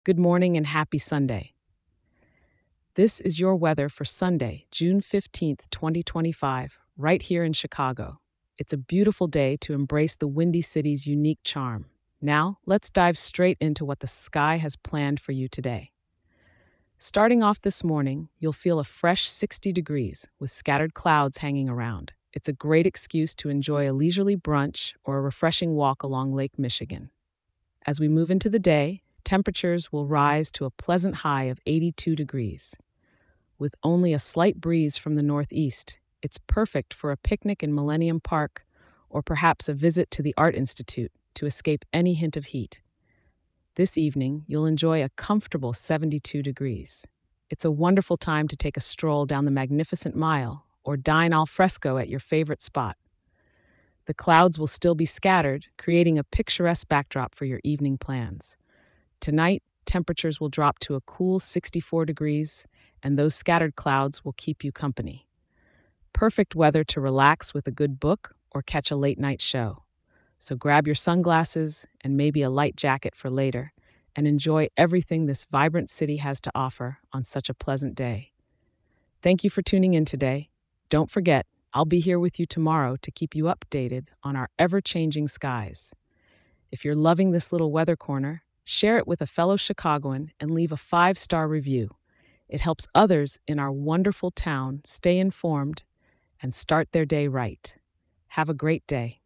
Good morning and happy Sunday. This is your weather for Sunday, June 15th, 2025, right here in Chicago. It's a beautiful day to embrace the Windy City's unique charm. Now, let's dive straight into what the sky has planned for you today. Starting off this morning, you'll feel a fresh 60 degrees with scattered clouds hanging around. It's a great excuse to enjoy a leisurely brunch or a refreshing walk along Lake Michigan. As we move into the day, temperatures will rise to a pleasant high of 82 degrees. With only a slight breeze from the northeast, it's perfect for a picnic in Millennium Park or perhaps a visit to the Art Institute to escape any hint of heat. This evening, you'll enjoy a comfortable 72 degrees. It's a wonderful time to take a stroll down the Magnificent Mile or dine al fresco at your favorite spot. The clouds will still be scattered, creating a picturesque backdrop for your evening plans. Tonight, temperatures will drop to a cool 64 degrees, and those scattered clouds will keep you company. Perfect weather to relax with a good book or catch a late night show. So grab your sunglasses and maybe a light jacket for later, and enjoy everything this vibrant city has to offer on such a pleasant day. Thank you for tuning in today. Don't forget, I'll be here with you tomorrow to keep you updated on our ever-changing skies. If you're loving this little weather corner, share it with a fellow Chicagoan and leave a 5-star review. It helps others in our wonderful town stay informed and start their day right. Have a great day.